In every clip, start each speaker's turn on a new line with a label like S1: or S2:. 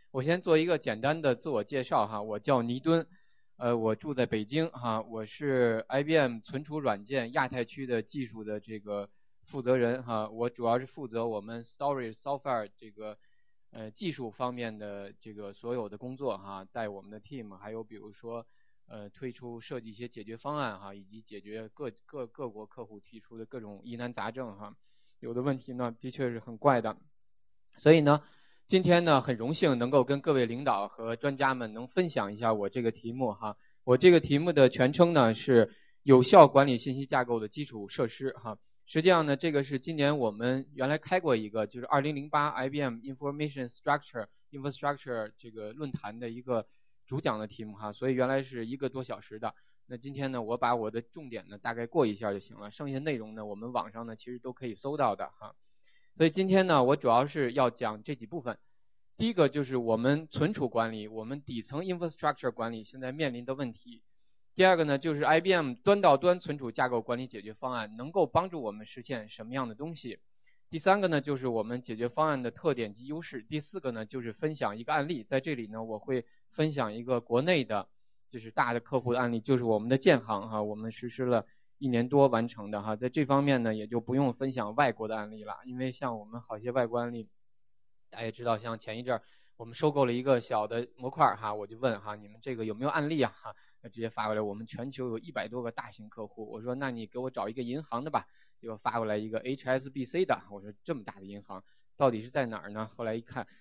S1: 我先做一个简单的自我介绍哈，我叫倪敦，我住在北京哈，我是 IBM 存储软件亚太区的技术的这个负责人哈，我主要是负责我们 Storage Software 这个技术方面的这个所有的工作哈，带我们的 team， 还有比如说推出设计一些解决方案哈，以及解决各国客户提出的各种疑难杂症哈，有的问题呢的确是很怪的，所以呢。今天呢，很荣幸能够跟各位领导和专家们能分享一下我这个题目哈。我这个题目的全称呢是有效管理信息架构的基础设施哈。实际上呢，这个是今年我们原来开过一个，就是2008 IBM Information Infrastructure 这个论坛的一个主讲的题目哈，所以原来是1个多小时的。那今天呢，我把我的重点呢大概过一下就行了，剩下内容呢我们网上呢其实都可以搜到的哈。所以今天呢，我主要是要讲这几部分。第一个就是我们存储管理，我们底层 infrastructure 管理现在面临的问题。第二个呢，就是 IBM 端到端存储架构管理解决方案能够帮助我们实现什么样的东西。第三个呢，就是我们解决方案的特点及优势。第四个呢，就是分享一个案例。在这里呢，我会分享一个国内的，就是大的客户的案例，就是我们的建行哈，我们实施了1年多完成的哈，在这方面呢，也就不用分享外国的案例了，因为像我们好些外国案例，大家也知道，像前一阵我们收购了一个小的模块哈，我就问哈，你们这个有没有案例啊哈？直接发过来，我们全球有100多个大型客户，我说那你给我找一个银行的吧，结果发过来一个 HSBC 的，我说这么大的银行到底是在哪儿呢？后来一看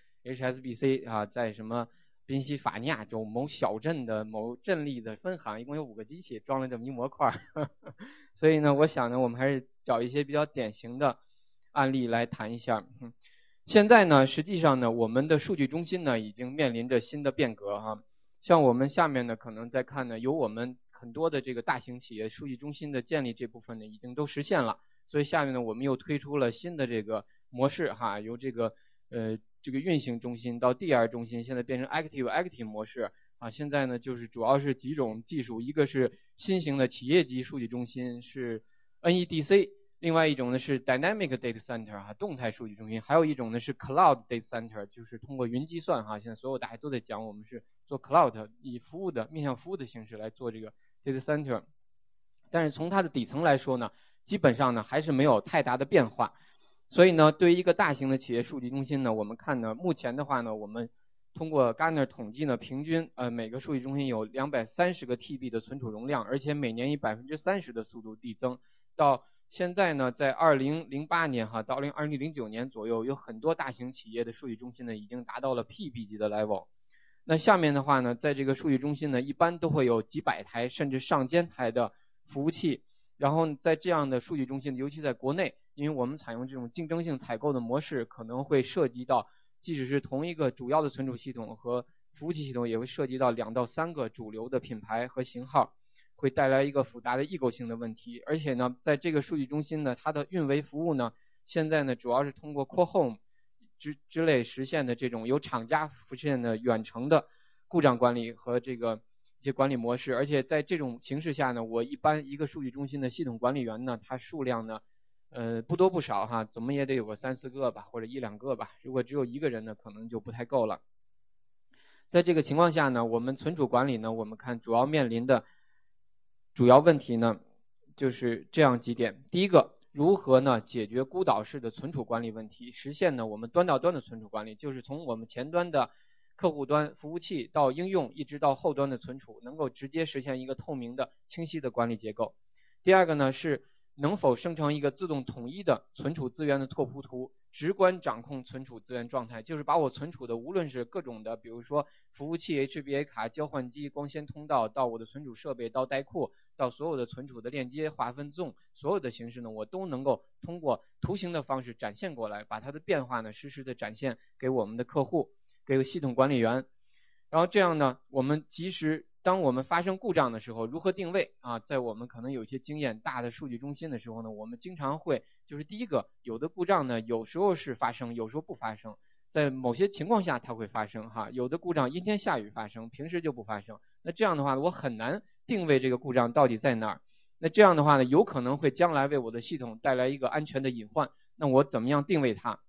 S1: HSBC 啊，在什么宾夕法尼亚州某小镇的某镇里的分行，一共有5个机器装了这么一模块所以呢，我想呢，我们还是找一些比较典型的案例来谈一下。现在呢，实际上呢，我们的数据中心呢已经面临着新的变革哈。像我们下面呢，可能在看呢，有我们很多的这个大型企业数据中心的建立这部分呢，已经都实现了。所以下面呢，我们又推出了新的这个模式哈，由这个运行中心到 DR 中心，现在变成 Active 模式啊。现在呢，就是主要是几种技术，一个是新型的企业级数据中心是 NEDC。另外一种呢是 Dynamic Data Center 哈，动态数据中心，还有一种呢是 Cloud Data Center， 就是通过云计算哈。现在所有大家都在讲，我们是做 Cloud 以面向服务的形式来做这个 Data Center。但是从它的底层来说呢，基本上呢还是没有太大的变化。所以呢，对于一个大型的企业数据中心呢，我们看呢，目前的话呢，我们通过 Gartner 统计呢，平均每个数据中心有230个 TB 的存储容量，而且每年以30%的速度递增。到现在呢，在2008年哈到2009年左右，有很多大型企业的数据中心呢已经达到了 PB 级的 level。那下面的话呢，在这个数据中心呢，一般都会有几百台甚至上千台的服务器。然后在这样的数据中心，尤其在国内，因为我们采用这种竞争性采购的模式，可能会涉及到，即使是同一个主要的存储系统和服务器系统，也会涉及到2到3个主流的品牌和型号。会带来一个复杂的异构性的问题，而且呢，在这个数据中心呢，它的运维服务呢，现在呢主要是通过 Core Home 之类实现的这种由厂家实现的远程的故障管理和这个一些管理模式，而且在这种形式下呢，我一般一个数据中心的系统管理员呢，它数量呢，不多不少哈，怎么也得有个3、4个吧，或者1、2个吧。如果只有1个人呢，可能就不太够了。在这个情况下呢，我们存储管理呢，我们看主要面临的主要问题呢，就是这样几点。第一个，如何呢解决孤岛式的存储管理问题，实现呢我们端到端的存储管理，就是从我们前端的客户端服务器到应用，一直到后端的存储，能够直接实现一个透明的、清晰的管理结构。第二个呢是能否生成一个自动统一的存储资源的拓扑图，直观掌控存储资源状态，就是把我存储的无论是各种的，比如说服务器、HBA 卡、交换机、光纤通道，到我的存储设备，到带库，到所有的存储的链接、划分 zone， 所有的形式呢，我都能够通过图形的方式展现过来，把它的变化呢实时的展现给我们的客户，给系统管理员。然后这样呢，我们及时当我们发生故障的时候，如何定位啊？在我们可能有些经验大的数据中心的时候呢，我们经常会就是第一个，有的故障呢，有时候是发生，有时候不发生，在某些情况下它会发生哈。有的故障阴天下雨发生，平时就不发生。那这样的话，我很难定位这个故障到底在哪儿。那这样的话呢，有可能会将来为我的系统带来一个安全的隐患。那我怎么样定位它？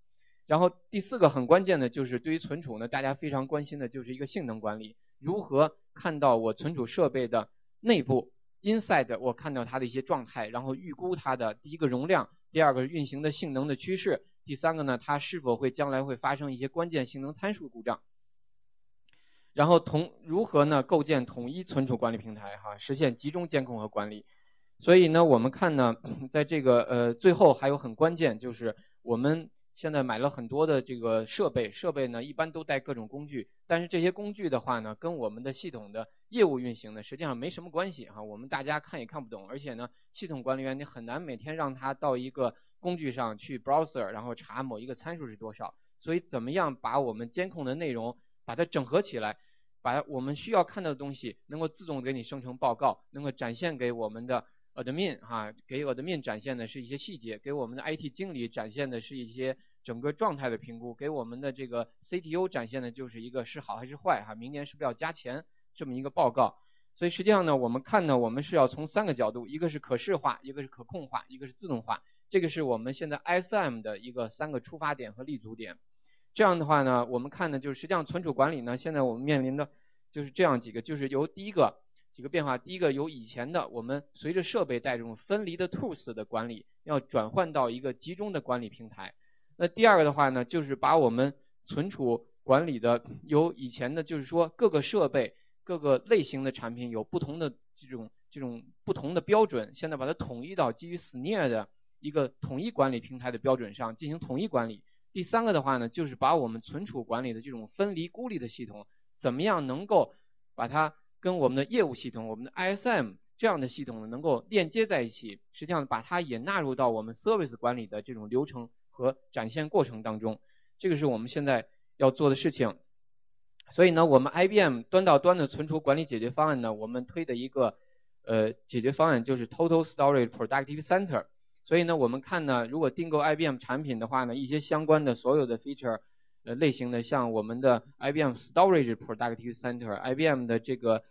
S1: 然后第4个很关键的就是对于存储呢，大家非常关心的就是一个性能管理，如何看到我存储设备的内部 inside 我看到它的一些状态，然后预估它的第一个容量，第2个运行的性能的趋势，第3个呢，它是否会将来会发生一些关键性能参数故障。然后如何呢构建统一存储管理平台实现集中监控和管理。所以呢，我们看呢，在这个最后还有很关键，就是我们现在买了很多的这个设备呢一般都带各种工具，但是这些工具的话呢，跟我们的系统的业务运行呢实际上没什么关系我们大家看也看不懂，而且呢，系统管理员你很难每天让他到一个工具上去 browser， 然后查某一个参数是多少。所以怎么样把我们监控的内容把它整合起来，把我们需要看到的东西能够自动给你生成报告，能够展现给我们的admin 给 admin 展现的是一些细节，给我们的 IT 经理展现的是一些整个状态的评估，给我们的这个 CTO 展现的就是一个是好还是坏明年是不是要加钱这么一个报告。所以实际上呢，我们看呢，我们是要从3个角度，一个是可视化，一个是可控化，一个是自动化。这个是我们现在 ISM 的一个3个出发点和立足点。这样的话呢，我们看呢，就是实际上存储管理呢，现在我们面临的就是这样几个，就是由第一个几个变化。第一个由以前的我们随着设备带这种分离的 tools 的管理，要转换到一个集中的管理平台。那第2个的话呢，就是把我们存储管理的由以前的就是说各个设备各个类型的产品有不同的这种不同的标准，现在把它统一到基于 SNIA 的一个统一管理平台的标准上进行统一管理。第3个的话呢，就是把我们存储管理的这种分离孤立的系统，怎么样能够把它跟我们的业务系统、我们的 ISM 这样的系统呢能够链接在一起，实际上把它也纳入到我们 service 管理的这种流程和展现过程当中。这个是我们现在要做的事情。所以呢，我们 IBM 端到端的存储管理解决方案呢，我们推的一个解决方案就是 Total Storage Productive Center。所以呢，我们看呢，如果订购 IBM 产品的话呢，一些相关的所有的 feature 类型的，像我们的 IBM Storage Productive Center、IBM 的这个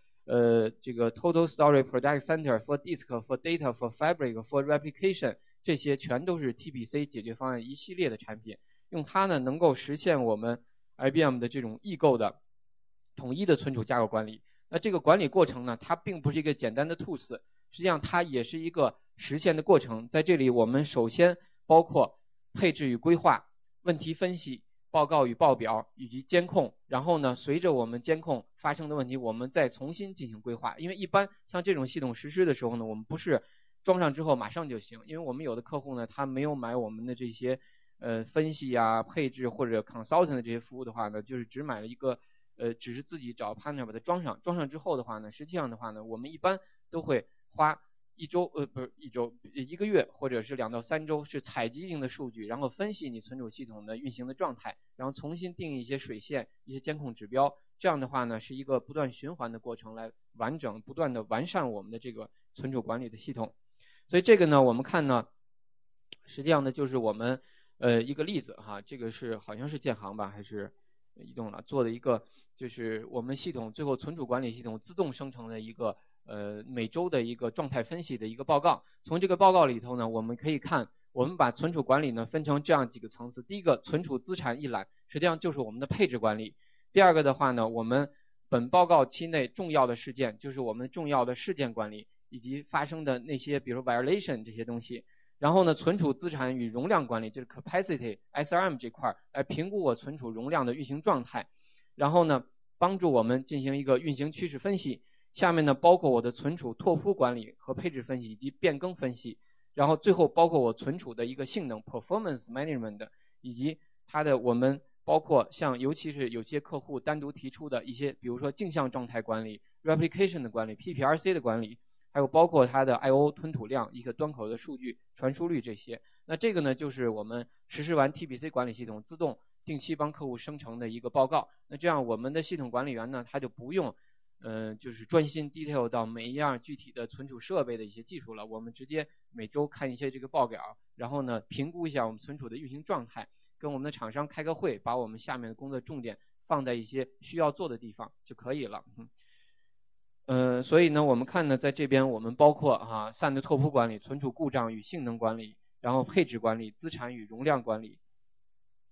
S1: Total Storage Productive Center for Disk、for Data、for Fabric、for Replication， 这些全都是 TPC 解决方案一系列的产品，用它呢能够实现我们 IBM 的这种异构的统一的存储架构管理。那这个管理过程呢，它并不是一个简单的 tools， 实际上它也是一个实现的过程。在这里我们首先包括配置与规划、问题分析、报告与报表以及监控，然后呢随着我们监控发生的问题，我们再重新进行规划。因为一般像这种系统实施的时候呢，我们不是装上之后马上就行，因为我们有的客户呢他没有买我们的这些分析配置或者 consultant 的这些服务的话呢，就是只买了一个只是自己找 partner 把它装上之后的话呢，实际上的话呢，我们一般都会花一个月或者是2到3周，是采集一定的数据，然后分析你存储系统的运行的状态，然后重新定义一些水线、一些监控指标。这样的话呢，是一个不断循环的过程，来不断的完善我们的这个存储管理的系统。所以这个呢，我们看呢，实际上呢就是我们一个例子这个是好像是建行吧还是移动了做的一个，就是我们系统最后存储管理系统自动生成的一个每周的一个状态分析的一个报告。从这个报告里头呢，我们可以看，我们把存储管理呢分成这样几个层次。第一个，存储资产一览，实际上就是我们的配置管理。第2个的话呢，我们本报告期内重要的事件，就是我们重要的事件管理以及发生的那些比如 violation 这些东西。然后呢，存储资产与容量管理，就是 capacity SRM 这块来评估我存储容量的运行状态，然后呢帮助我们进行一个运行趋势分析。下面呢包括我的存储拓扑管理和配置分析以及变更分析，然后最后包括我存储的一个性能 performance management， 以及它的我们包括像尤其是有些客户单独提出的一些，比如说镜像状态管理、replication 的管理、PPRC 的管理，还有包括它的 I/O 吞吐量、一个端口的数据传输率这些。那这个呢就是我们实施完 TPC 管理系统自动定期帮客户生成的一个报告。那这样我们的系统管理员呢，他就不用就是专心 detail 到每一样具体的存储设备的一些技术了，我们直接每周看一些这个报表，然后呢评估一下我们存储的运行状态，跟我们的厂商开个会，把我们下面的工作重点放在一些需要做的地方就可以了。所以呢，我们看呢，在这边我们包括SAN 的拓扑管理、存储故障与性能管理，然后配置管理、资产与容量管理，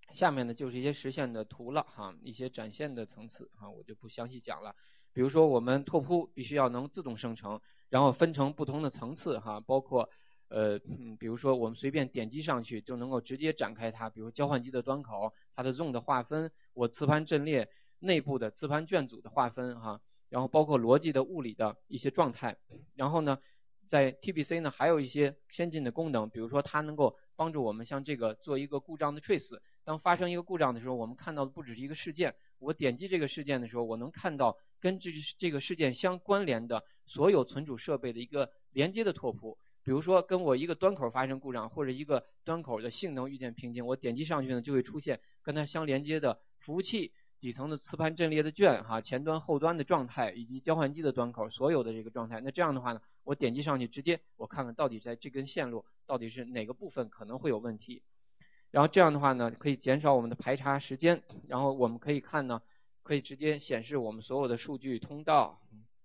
S1: 下面呢就是一些实现的图了哈，一些展现的层次哈，我就不详细讲了。比如说我们拓扑必须要能自动生成，然后分成不同的层次哈，包括比如说我们随便点击上去就能够直接展开它，比如交换机的端口、它的 zone 的划分、我磁盘阵列内部的磁盘卷组的划分哈，然后包括逻辑的物理的一些状态。然后呢，在 TBC 呢还有一些先进的功能，比如说它能够帮助我们像这个做一个故障的 trace。当发生一个故障的时候，我们看到的不只是一个事件，我点击这个事件的时候，我能看到跟这个事件相关联的所有存储设备的一个连接的拓扑。比如说跟我一个端口发生故障，或者一个端口的性能遇见瓶颈，我点击上去呢，就会出现跟它相连接的服务器底层的磁盘阵列的卷哈，前端后端的状态，以及交换机的端口所有的这个状态。那这样的话呢，我点击上去直接我看看到底在这根线路到底是哪个部分可能会有问题。然后这样的话呢，可以减少我们的排查时间。然后我们可以看呢，可以直接显示我们所有的数据通道。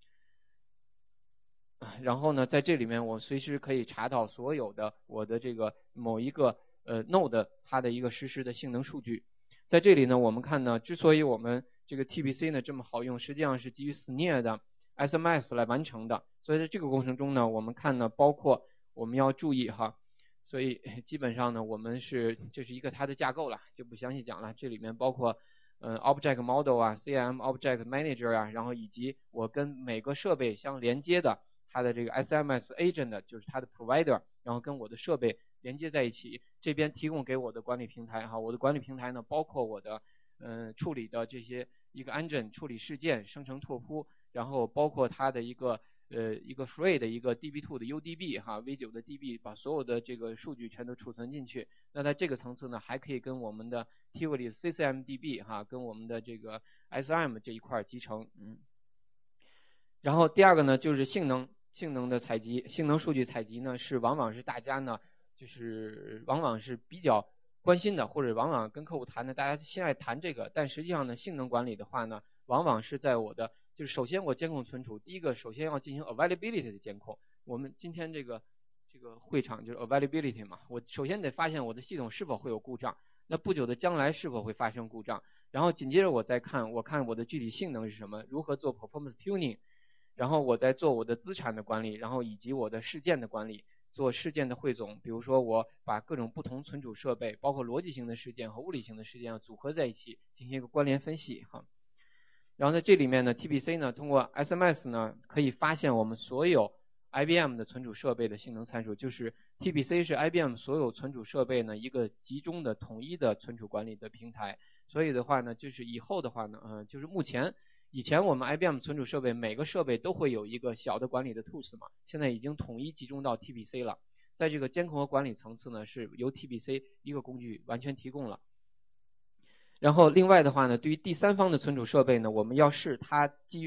S1: 然后呢，在这里面我随时可以查到所有的我的这个某一个node 它的一个实时的性能数据。在这里呢，我们看呢，之所以我们这个 TBC 呢这么好用，实际上是基于 SNIA 的 SMS 来完成的。所以在这个过程中呢，我们看呢，包括我们要注意哈。所以基本上呢，我们这是一个它的架构了，就不详细讲了。这里面包括Object Model 啊 ，CM Object Manager 啊，然后以及我跟每个设备相连接的它的这个 SMS Agent 就是它的 Provider， 然后跟我的设备连接在一起。这边提供给我的管理平台哈，我的管理平台呢包括我的处理的这些一个 Engine 处理事件、生成拓扑，然后包括它的一个free 的一个 DB2 的 UDB 哈 V9 的 DB， 把所有的这个数据全都储存进去。那在这个层次呢，还可以跟我们的 Tivoli 的 CCMDB 哈，跟我们的这个 SRM 这一块集成。然后第二个呢，就是性能的采集，性能数据采集呢往往是大家呢往往是比较关心的，或者往往跟客户谈的，大家先爱谈这个。但实际上呢，性能管理的话呢，往往是在我的就是首先我监控存储，第一个首先要进行 availability 的监控。我们今天这个会场就是 availability 嘛，我首先得发现我的系统是否会有故障，那不久的将来是否会发生故障，然后紧接着我再看我的具体性能是什么，如何做 performance tuning。然后我在做我的资产的管理，然后以及我的事件的管理，做事件的汇总。比如说，我把各种不同存储设备，包括逻辑型的事件和物理型的事件组合在一起，进行一个关联分析哈。然后在这里面呢 ，TBC 呢通过 SMS 呢可以发现我们所有 IBM 的存储设备的性能参数，就是 TBC 是 IBM 所有存储设备呢一个集中的统一的存储管理的平台。所以的话呢，就是以后的话呢，就是以前我们 IBM 存储设备每个设备都会有一个小的管理的 tools 嘛，现在已经统一集中到 TBC 了。在这个监控和管理层次呢，是由 TBC 一个工具完全提供了。然后另外的话呢，对于第三方的存储设备呢，我们要视它基于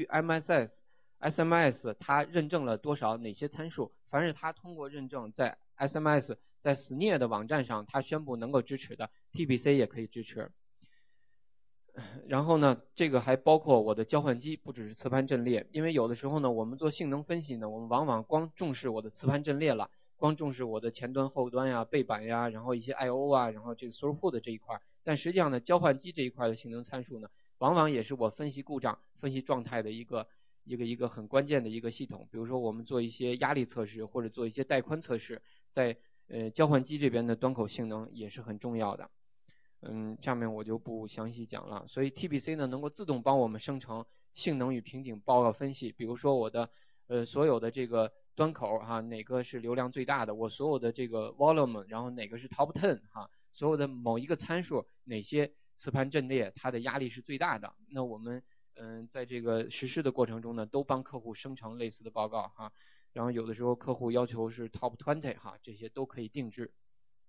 S1: SMS 它认证了哪些参数，凡是它通过认证在 SMS 在 SNIA 的网站上它宣布能够支持的 TBC 也可以支持。然后呢，这个还包括我的交换机，不只是磁盘阵列。因为有的时候呢，我们做性能分析呢，我们往往光重视我的磁盘阵列了，光重视我的前端、后端呀、背板呀，然后一些 I/O 啊，然后这个 throughput 这一块。但实际上呢，交换机这一块的性能参数呢，往往也是我分析故障、分析状态的一个很关键的一个系统。比如说我们做一些压力测试或者做一些带宽测试，在交换机这边的端口性能也是很重要的。下面我就不详细讲了。所以 TBC 呢能够自动帮我们生成性能与瓶颈报告分析。比如说我的所有的这个端口哈，哪个是流量最大的？我所有的这个 volume， 然后哪个是 top 10哈？所有的某一个参数，哪些磁盘阵列它的压力是最大的？那我们在这个实施的过程中呢，都帮客户生成类似的报告哈。然后有的时候客户要求是 top 20哈，这些都可以定制。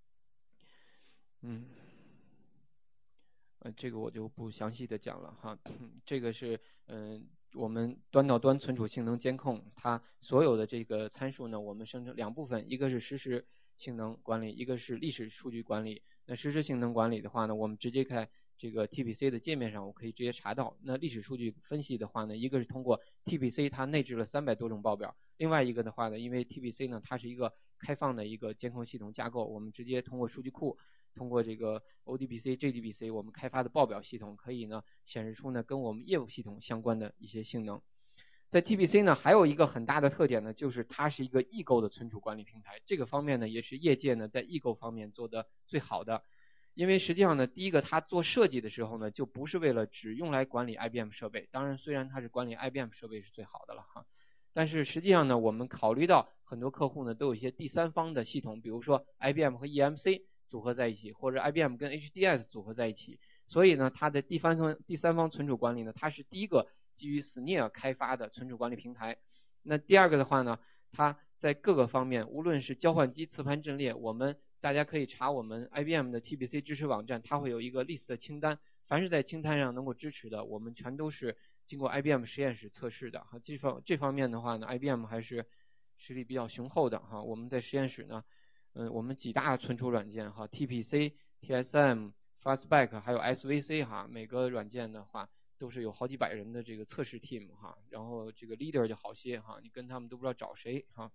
S1: 这个我就不详细的讲了哈。这个是我们端到端存储性能监控，它所有的这个参数呢，我们生成两部分，一个是实时性能管理，一个是历史数据管理。那实时性能管理的话呢，我们直接在这个 TBC 的界面上，我可以直接查到。那历史数据分析的话呢，一个是通过 TBC 它内置了300多种报表，另外一个的话呢，因为 TBC 呢它是一个开放的一个监控系统架构，我们直接通过数据库通过这个 ODBC、JDBC 我们开发的报表系统，可以呢显示出呢跟我们业务系统相关的一些性能。在 TBC 呢，还有一个很大的特点呢，就是它是一个异构的存储管理平台。这个方面呢，也是业界呢在异构方面做的最好的。因为实际上呢，第一个它做设计的时候呢，就不是为了只用来管理 IBM 设备。当然，虽然它是管理 IBM 设备是最好的了哈，但是实际上呢，我们考虑到很多客户呢都有一些第三方的系统，比如说 IBM 和 EMC 组合在一起，或者 IBM 跟 HDS 组合在一起。所以呢，它的第三方存储管理呢，它是第一个基于 SNIA 开发的存储管理平台。那第二个的话呢，它在各个方面，无论是交换机、磁盘阵列，大家可以查我们 IBM 的 TBC 支持网站，它会有一个 list 的清单，凡是在清单上能够支持的，我们全都是经过 IBM 实验室测试的哈。这方面的话呢 ，IBM 还是实力比较雄厚的哈。我们在实验室呢，我们几大存储软件哈 ，TPC、TSM、Fastback 还有 SVC 哈，每个软件的话都是有好几百人的这个测试 team 哈，然后这个 leader 就好些哈，你跟他们都不知道找谁哈，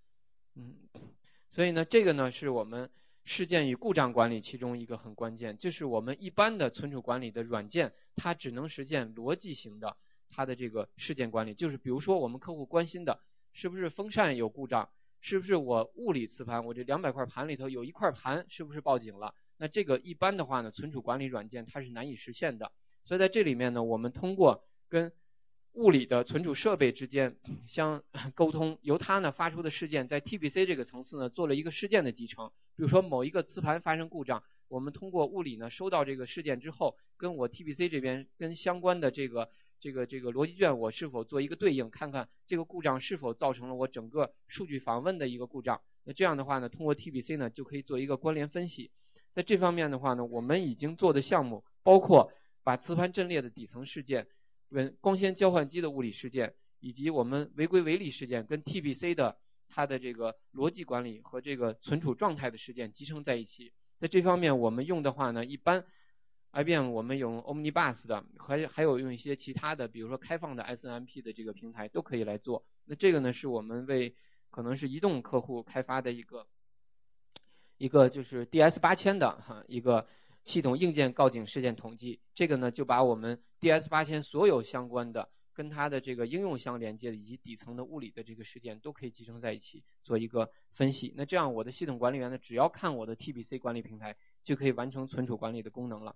S1: 所以呢，这个呢是我们事件与故障管理其中一个很关键，就是我们一般的存储管理的软件，它只能实现逻辑型的它的这个事件管理，就是比如说我们客户关心的是不是风扇有故障，是不是我物理磁盘，我这200块盘里头有一块盘是不是报警了，那这个一般的话呢，存储管理软件它是难以实现的。所以在这里面呢，我们通过跟物理的存储设备之间相沟通，由它呢发出的事件在 TBC 这个层次呢做了一个事件的集成。比如说某一个磁盘发生故障，我们通过物理呢收到这个事件之后，跟我 TBC 这边跟相关的这个逻辑卷我是否做一个对应，看看这个故障是否造成了我整个数据访问的一个故障。那这样的话呢，通过 TBC 呢就可以做一个关联分析。在这方面的话呢，我们已经做的项目包括把磁盘阵列的底层事件、光纤交换机的物理事件，以及我们违规违例事件跟 TBC 的它的这个逻辑管理和这个存储状态的事件集成在一起。在这方面我们用的话呢，一般 IBM 我们用 Omnibus 的，还有用一些其他的，比如说开放的 SNMP 的这个平台都可以来做。那这个呢是我们为可能是移动客户开发的一个就是 DS8000 的一个系统硬件告警事件统计。这个呢就把我们 DS8000 所有相关的跟它的这个应用相连接的以及底层的物理的这个事件都可以集成在一起做一个分析。那这样我的系统管理员呢，只要看我的 TBC 管理平台就可以完成存储管理的功能了。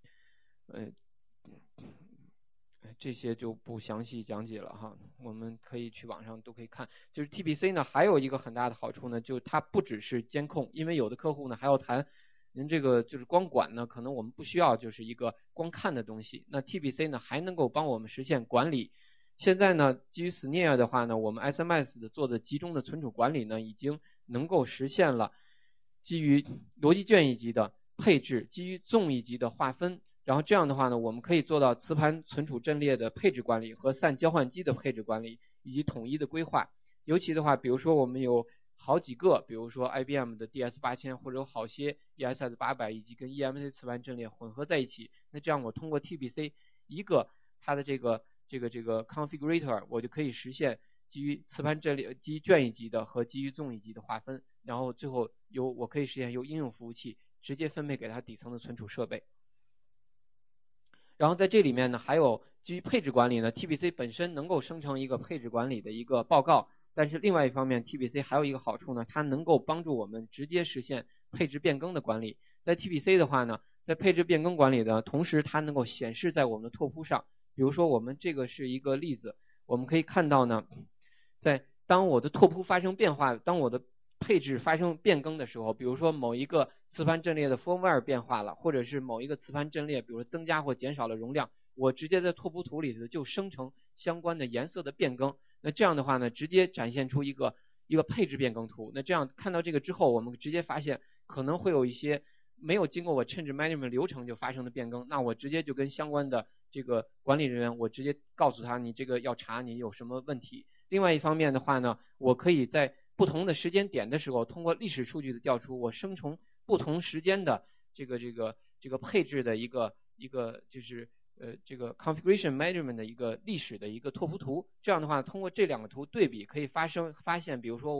S1: 这些就不详细讲解了哈，我们可以去网上都可以看。就是 TBC 呢，还有一个很大的好处呢，就是它不只是监控，因为有的客户呢还要谈，您这个就是光管呢，可能我们不需要就是一个光看的东西。那 TBC 呢还能够帮我们实现管理。现在呢，基于 SNIA 的话呢，我们 SMS 的做的集中的存储管理呢，已经能够实现了基于逻辑卷一级的配置，基于纵一级的划分。然后这样的话呢，我们可以做到磁盘存储阵列的配置管理和散交换机的配置管理，以及统一的规划。尤其的话，比如说我们有好几个，比如说 IBM 的 DS8000，或者有好些 ESS800以及跟 EMC 磁盘阵列混合在一起。那这样我通过 TBC 一个它的这个 configurator， 我就可以实现基于磁盘阵列、基于卷一级的和基于纵一级的划分。然后最后我可以实现由应用服务器直接分配给它底层的存储设备。然后在这里面呢，还有基于配置管理呢 ，TBC 本身能够生成一个配置管理的一个报告。但是另外一方面 ，TBC 还有一个好处呢，它能够帮助我们直接实现配置变更的管理。在 TBC 的话呢，在配置变更管理的同时，它能够显示在我们的拓扑上。比如说我们这个是一个例子，我们可以看到呢，当我的拓扑发生变化，当我的配置发生变更的时候，比如说某一个磁盘阵列的 firmware 变化了，或者是某一个磁盘阵列，比如说增加或减少了容量，我直接在拓扑图里头就生成相关的颜色的变更。那这样的话呢，直接展现出一个配置变更图。那这样看到这个之后，我们直接发现可能会有一些没有经过我 change management 流程就发生的变更，那我直接就跟相关的这个管理人员，我直接告诉他你这个要查你有什么问题。另外一方面的话呢，我可以在不同的时间点的时候，通过历史数据的调出，我生成不同时间的这个配置的一个就是这个 configuration measurement 的一个历史的一个拓扑图。这样的话，通过这两个图对比，可以发现，比如说我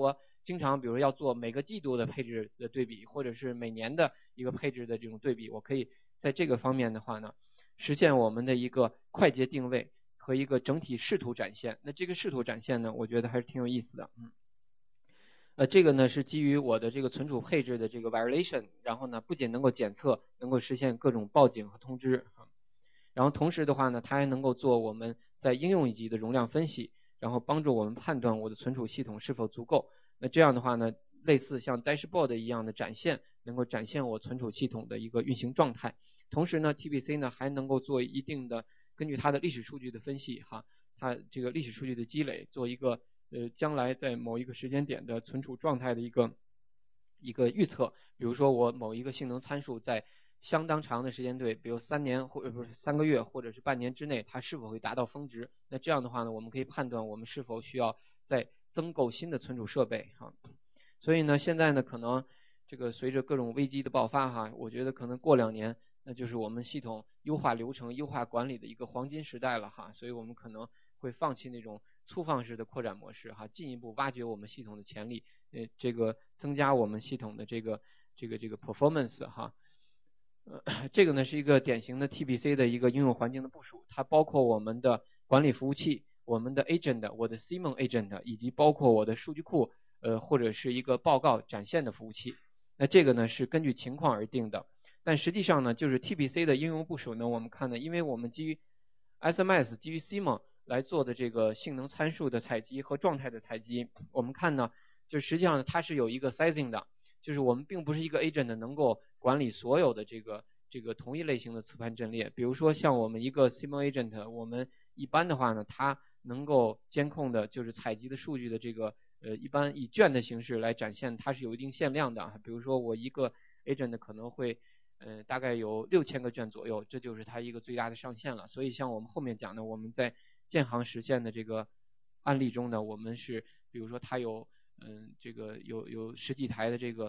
S1: 经常比如说要做每个季度的配置的对比，或者是每年的一个配置的这种对比，我可以在这个方面的话呢，实现我们的一个快捷定位和一个整体视图展现。那这个视图展现呢，我觉得还是挺有意思的。这个呢是基于我的这个存储配置的这个 violation， 然后呢不仅能够检测，能够实现各种报警和通知然后同时的话呢，它还能够做我们在应用一级的容量分析，然后帮助我们判断我的存储系统是否足够。那这样的话呢，类似像 dashboard 一样的展现，能够展现我存储系统的一个运行状态。同时呢 ，TBC 呢还能够做一定的根据它的历史数据的分析它这个历史数据的积累，做一个将来在某一个时间点的存储状态的一个预测。比如说我某一个性能参数在相当长的时间对，比如3年或者不是3个月或者是半年之内，它是否会达到峰值？那这样的话呢，我们可以判断我们是否需要再增购新的存储设备所以呢，现在呢，可能这个随着各种危机的爆发我觉得可能过2年，那就是我们系统优化流程、优化管理的一个黄金时代了所以我们可能会放弃那种粗放式的扩展模式进一步挖掘我们系统的潜力，这个增加我们系统的这个 performance 这个呢是一个典型的 TBC 的一个应用环境的部署，它包括我们的管理服务器、我们的 agent、我的 Simon agent， 以及包括我的数据库或者是一个报告展现的服务器。那这个呢是根据情况而定的，但实际上呢，就是 TBC 的应用部署呢，我们看呢，因为我们基于 SMS、基于 Simon 来做的这个性能参数的采集和状态的采集，我们看呢，就实际上它是有一个 sizing 的。就是我们并不是一个 agent 能够管理所有的这个同一类型的磁盘阵列。比如说像我们一个 Simon agent， 我们一般的话呢，它能够监控的就是采集的数据的这个一般以卷的形式来展现，它是有一定限量的。比如说我一个 agent 可能会大概有6000个卷左右，这就是它一个最大的上限了。所以像我们后面讲的，我们在建行实现的这个案例中呢，我们是比如说它有这个有10几台的这个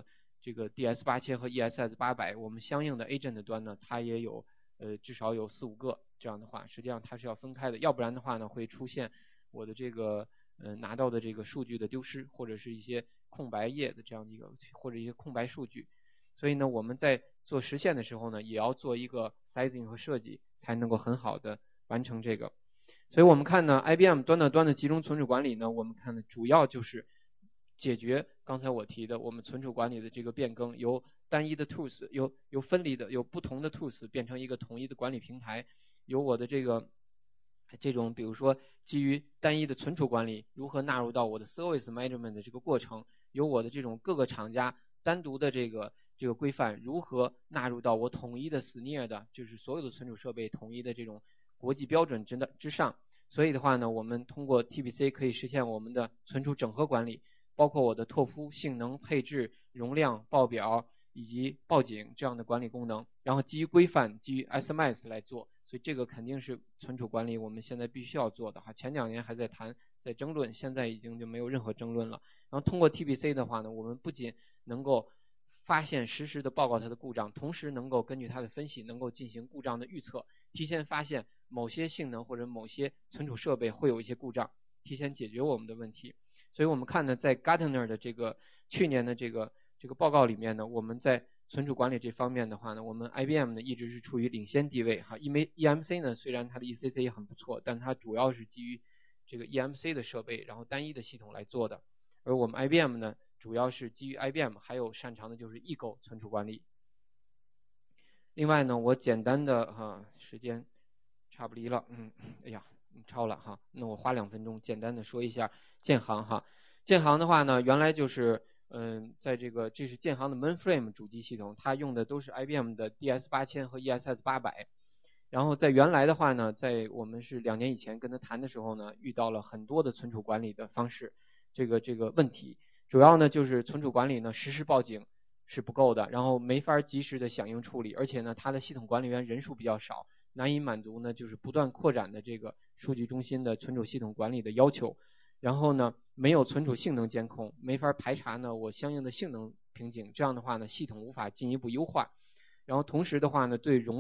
S1: DS8000和 ESS800， 我们相应的 agent 端呢，它也有至少有4、5个。这样的话，实际上它是要分开的，要不然的话呢，会出现我的这个拿到的这个数据的丢失，或者是一些空白页的这样的一个，或者一些空白数据。所以呢，我们在做实现的时候呢，也要做一个 sizing 和设计，才能够很好的完成这个。所以我们看呢 ，IBM 端到端的集中存储管理呢，我们看呢，主要就是解决刚才我提的我们存储管理的这个变更，由单一的 tools 由分离的由不同的 tools 变成一个统一的管理平台，由我的这种比如说基于单一的存储管理如何纳入到我的 service management 的这个过程，由我的这种各个厂家单独的这个规范如何纳入到我统一的 SNIR 的，就是所有的存储设备统一的这种国际标准之上。所以的话呢，我们通过 TBC 可以实现我们的存储整合管理，包括我的拓扑、性能、配置、容量、报表以及报警这样的管理功能，然后基于规范、基于 SMS 来做。所以这个肯定是存储管理我们现在必须要做的前2年还在谈、在争论，现在已经就没有任何争论了。然后通过 TBC 的话呢，我们不仅能够发现实时的报告它的故障，同时能够根据它的分析，能够进行故障的预测，提前发现某些性能或者某些存储设备会有一些故障，提前解决我们的问题。所以我们看呢，在 Gartner 的这个去年的这个报告里面呢，我们在存储管理这方面的话呢，我们 IBM 呢一直是处于领先地位因为 EMC 呢虽然它的 ECC 也很不错，但它主要是基于这个 EMC 的设备，然后单一的系统来做的。而我们 IBM 呢，主要是基于 IBM， 还有擅长的就是 Eagle 存储管理。另外呢，我简单的时间差不离了，哎呀，超了那我花2分钟简单的说一下建行建行的话呢，原来就是在这是建行的 mainframe 主机系统，它用的都是 IBM 的 DS8000 和 ESS800。然后在原来的话呢，在我们是2年以前跟他谈的时候呢，遇到了很多的存储管理的方式，这个问题，主要呢就是存储管理呢实时报警是不够的，然后没法及时的响应处理，而且呢它的系统管理员人数比较少，难以满足呢就是不断扩展的这个数据中心的存储系统管理的要求。然后呢没有存储性能监控，没法排查呢我相应的性能瓶颈，这样的话呢系统无法进一步优化。然后同时的话呢，对容量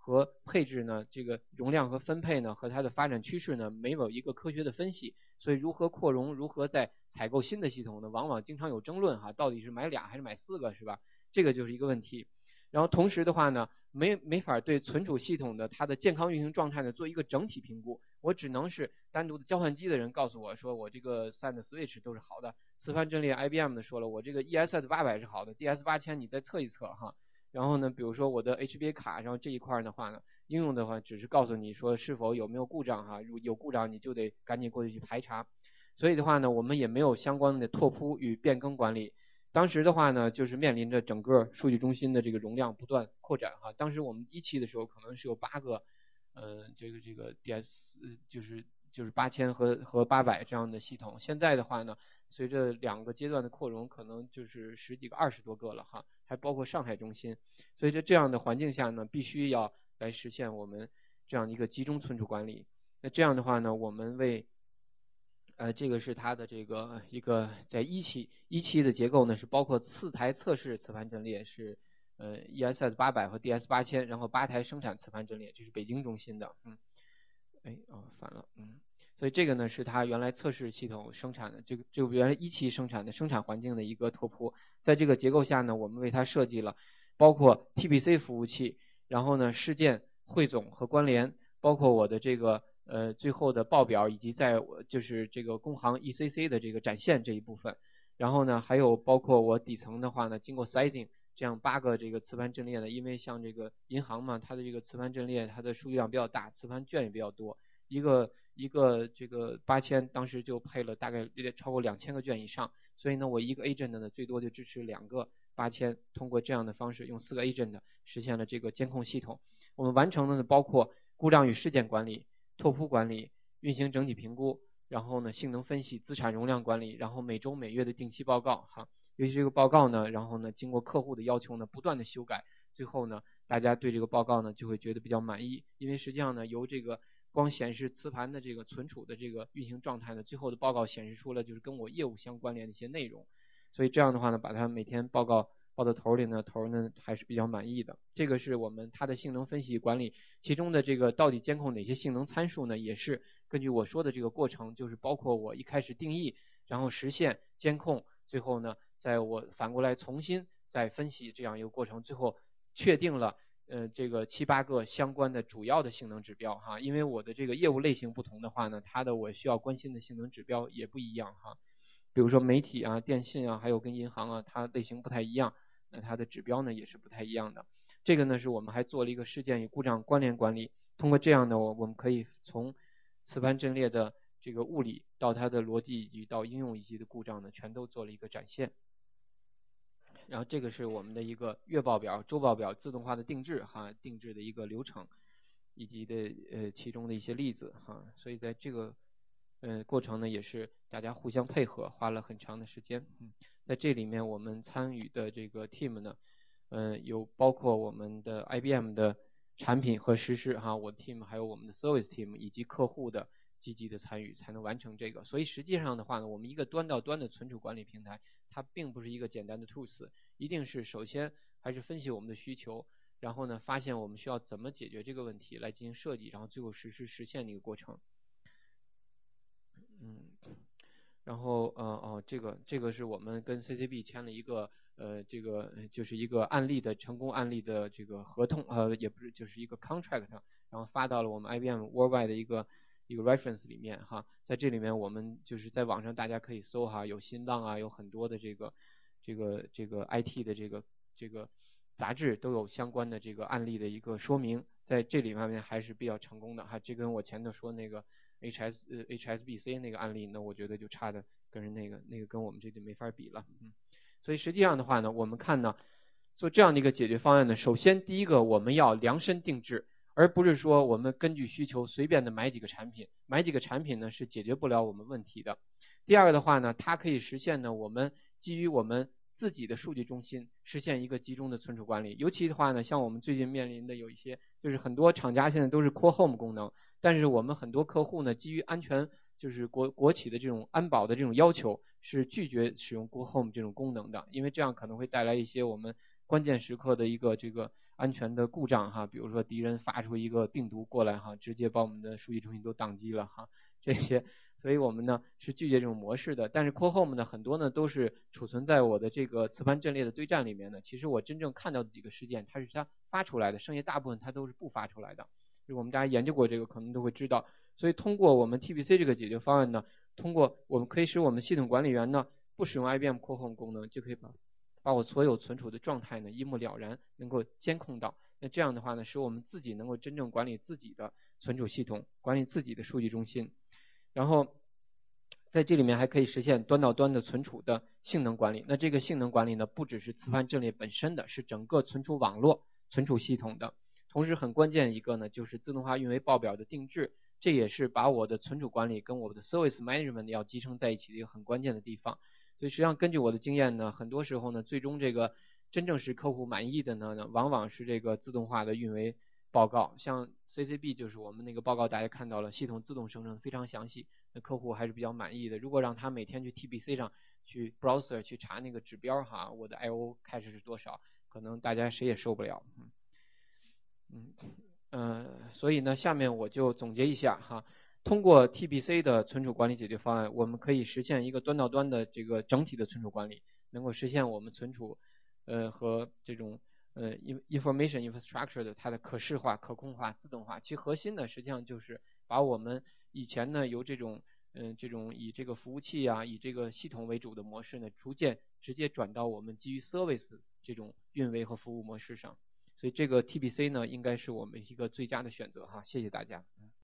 S1: 和配置呢，这个容量和分配呢，和它的发展趋势呢，没有一个科学的分析。所以如何扩容，如何在采购新的系统呢，往往经常有争论哈，到底是买俩还是买4个，是吧？这个就是一个问题。然后同时的话呢，没法对存储系统的它的健康运行状态呢做一个整体评估，我只能是单独的交换机的人告诉我说我这个 SAN 的 Switch 都是好的，磁盘阵列 IBM 的说了我这个 ESS 800是好的， DS8000你再测一测哈。然后呢，比如说我的 HBA 卡，然后这一块的话呢，应用的话只是告诉你说是否有没有故障哈，如有故障你就得赶紧过去排查。所以的话呢，我们也没有相关的拓扑与变更管理。当时的话呢，就是面临着整个数据中心的这个容量不断扩展哈。当时我们1期的时候可能是有8个，这个 DS 就是8000和800这样的系统。现在的话呢，随着2个阶段的扩容，可能就是10几个、20多个了哈，还包括上海中心。所以在这样的环境下呢，必须要来实现我们这样一个集中存储管理。那这样的话呢，我们为这个是它的这个一个在一期的结构呢，是包括4台测试磁盘阵列是ESS 800和 DS 8000，然后8台生产磁盘阵列，这是北京中心的，反了，所以这个呢是它原来测试系统生产的这个原来1期生产的生产环境的一个拓扑。在这个结构下呢，我们为它设计了包括 TPC 服务器，然后呢事件汇总和关联，包括我的这个最后的报表，以及在就是这个工行 ECC 的这个展现这一部分。然后呢还有包括我底层的话呢，经过 sizing 这样8个这个磁盘阵列的，因为像这个银行嘛，它的这个磁盘阵列它的数据量比较大，磁盘卷也比较多，一个这个8000当时就配了大概超过2000个卷以上，所以呢我一个 agent 呢最多就支持2个8000，通过这样的方式用4个 agent 实现了这个监控系统。我们完成的呢包括故障与事件管理、拓扑管理、运行整体评估，然后呢性能分析、资产容量管理，然后每周每月的定期报告哈。尤其这个报告呢，然后呢经过客户的要求呢不断的修改，最后呢大家对这个报告呢就会觉得比较满意。因为实际上呢由这个光显示磁盘的这个存储的这个运行状态呢，最后的报告显示出了就是跟我业务相关联的一些内容，所以这样的话呢把它每天报告报到头里呢，头呢还是比较满意的。这个是我们它的性能分析管理，其中的这个到底监控哪些性能参数呢，也是根据我说的这个过程，就是包括我一开始定义，然后实现监控，最后呢在我反过来重新再分析这样一个过程，最后确定了这个7、8个相关的主要的性能指标哈。因为我的这个业务类型不同的话呢，它的我需要关心的性能指标也不一样哈。比如说媒体啊、电信啊，还有跟银行啊，它类型不太一样，那它的指标呢也是不太一样的。这个呢是我们还做了一个事件与故障关联管理，通过这样的我们可以从磁盘阵列的这个物理到它的逻辑以及到应用以及的故障呢，全都做了一个展现。然后这个是我们的一个月报表、周报表自动化的定制哈，定制的一个流程，以及的其中的一些例子哈。所以在这个过程呢，也是大家互相配合，花了很长的时间。在这里面我们参与的这个 team 呢，有包括我们的 IBM 的产品和实施哈，我的 team 还有我们的 service team 以及客户的积极的参与，才能完成这个。所以实际上的话呢，我们一个端到端的存储管理平台，它并不是一个简单的 tools， 一定是首先还是分析我们的需求，然后呢发现我们需要怎么解决这个问题来进行设计，然后最后实现的一个过程。然后这个是我们跟 CCB 签了一个这个就是一个案例的成功案例的这个合同，也不是，就是一个 contract， 然后发到了我们 IBM Worldwide 的一个 reference 里面哈。在这里面我们就是在网上大家可以搜哈，有新浪啊，有很多的这个 IT 的这个杂志都有相关的这个案例的一个说明，在这里面还是比较成功的哈。这跟我前头说那个HSBC 那个案例呢，我觉得就差的跟人那个跟我们这就没法比了。所以实际上的话呢，我们看呢，做这样的一个解决方案呢，首先第一个我们要量身定制，而不是说我们根据需求随便的买几个产品，买几个产品呢是解决不了我们问题的。第二个的话呢，它可以实现呢我们基于我们自己的数据中心实现一个集中的存储管理。尤其的话呢，像我们最近面临的有一些，就是很多厂家现在都是 Core Home 功能，但是我们很多客户呢，基于安全，就是国企的这种安保的这种要求，是拒绝使用 Core Home 这种功能的，因为这样可能会带来一些我们关键时刻的一个这个安全的故障哈，比如说敌人发出一个病毒过来哈，直接把我们的数据中心都宕机了哈，这些，所以我们呢是拒绝这种模式的。但是 Core Home 呢，很多呢都是储存在我的这个磁盘阵列的堆栈里面的。其实我真正看到的几个事件，它是它发出来的，剩下大部分它都是不发出来的。如果我们大家研究过这个，可能都会知道。所以通过我们 TBC 这个解决方案呢，通过我们可以使我们系统管理员呢不使用 IBM Core Home 功能，就可以把我所有存储的状态呢一目了然，能够监控到。那这样的话呢，使我们自己能够真正管理自己的存储系统，管理自己的数据中心。然后在这里面还可以实现端到端的存储的性能管理。那这个性能管理呢，不只是磁盘阵列本身的，是整个存储网络、存储系统的。同时很关键一个呢，就是自动化运维报表的定制，这也是把我的存储管理跟我的 service management 要集成在一起的一个很关键的地方。所以实际上根据我的经验呢，很多时候呢，最终这个真正使客户满意的呢，往往是这个自动化的运维报告。像 CCB 就是我们那个报告，大家看到了，系统自动生成非常详细，那客户还是比较满意的。如果让他每天去 TBC 上去 browser 去查那个指标哈，我的 IO 开始是多少，可能大家谁也受不了。所以呢，下面我就总结一下哈。通过 TBC 的存储管理解决方案，我们可以实现一个端到端的这个整体的存储管理，能够实现我们存储和这种information infrastructure 的它的可视化、可控化、自动化。其核心呢，实际上就是把我们以前呢由这种以这个服务器啊，以这个系统为主的模式呢，逐渐直接转到我们基于 service 这种运维和服务模式上。所以这个 TBC 呢，应该是我们一个最佳的选择哈，谢谢大家。